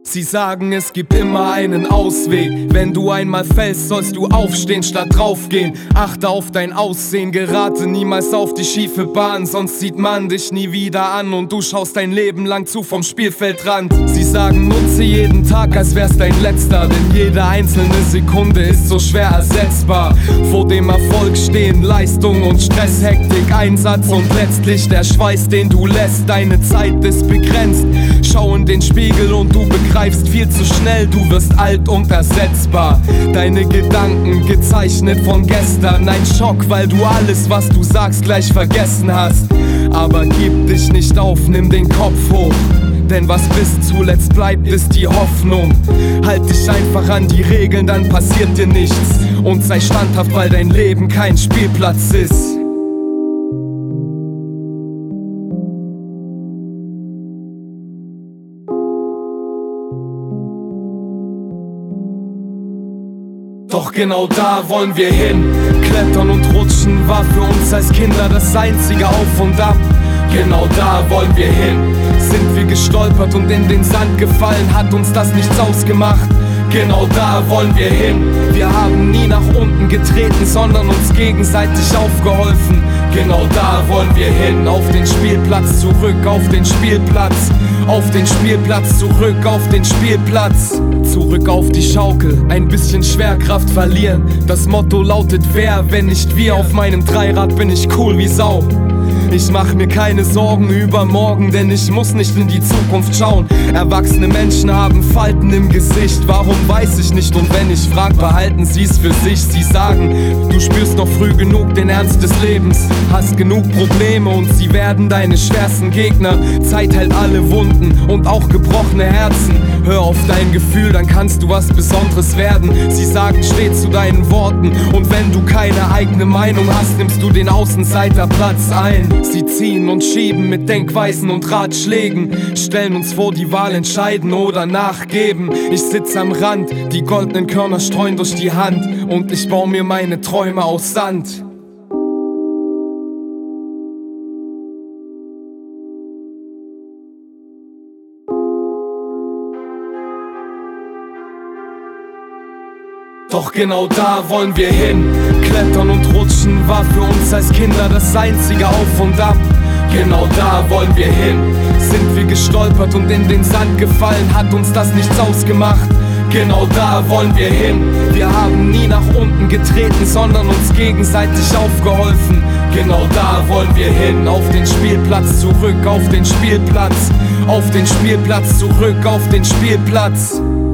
Sie sagen, es gibt immer einen Ausweg. Wenn du einmal fällst, sollst du aufstehen statt draufgehen. Achte auf dein Aussehen, gerate niemals auf die schiefe Bahn. Sonst sieht man dich nie wieder an und du schaust dein Leben lang zu vom Spielfeldrand. Sie sagen, nutze jeden Tag, als wär's dein letzter. Denn jede einzelne Sekunde ist so schwer ersetzbar. Vor dem Erfolg stehen Leistung und Stress, Hektik, Einsatz und letztlich der Schweiß, den du lässt. Deine Zeit ist begrenzt. Schau in den Spiegel und du begreifst viel zu schnell, du wirst alt und ersetzbar. Deine Gedanken gezeichnet von gestern. Ein Schock, weil du alles, was du sagst, gleich vergessen hast. Aber gib dich nicht auf, nimm den Kopf hoch. Denn was bis zuletzt bleibt, ist die Hoffnung. Halt dich einfach an die Regeln, dann passiert dir nichts. Und sei standhaft, weil dein Leben kein Spielplatz ist. Doch genau da wollen wir hin. Klettern und rutschen war für uns als Kinder das einzige Auf und Ab. Genau da wollen wir hin. Sind wir gestolpert und in den Sand gefallen, hat uns das nichts ausgemacht. Genau da wollen wir hin. Wir haben nie nach unten getreten, sondern uns gegenseitig aufgeholfen. Genau da wollen wir hin. Auf den Spielplatz zurück, auf den Spielplatz. Auf den Spielplatz zurück, auf den Spielplatz. Zurück auf die Schaukel, ein bisschen Schwerkraft verlieren. Das Motto lautet wer, wenn nicht wir. Auf meinem Dreirad bin ich cool wie Sau. Ich mach mir keine Sorgen über morgen, denn ich muss nicht in die Zukunft schauen. Erwachsene Menschen haben Falten im Gesicht, warum weiß ich nicht, und wenn ich frag, behalten sie's für sich. Sie sagen, du spürst noch früh genug den Ernst des Lebens, hast genug Probleme und sie werden deine schwersten Gegner. Zeit heilt alle Wunden und auch gebrochene Herzen. Hör auf dein Gefühl, dann kannst du was Besonderes werden. Sie sagen, steh zu deinen Worten, und wenn du keine eigene Meinung hast, nimmst du den Außenseiterplatz ein. Sie ziehen und schieben mit Denkweisen und Ratschlägen, stellen uns vor die Wahl, entscheiden oder nachgeben. Ich sitz am Rand, die goldenen Körner streuen durch die Hand, und ich baue mir meine Träume aus Sand. Doch genau da wollen wir hin. Klettern und rutschen war für uns als Kinder das einzige Auf und Ab. Genau da wollen wir hin. Sind wir gestolpert und in den Sand gefallen, hat uns das nichts ausgemacht. Genau da wollen wir hin. Wir haben nie nach unten getreten, sondern uns gegenseitig aufgeholfen. Genau da wollen wir hin. Auf den Spielplatz zurück, auf den Spielplatz. Auf den Spielplatz zurück, auf den Spielplatz.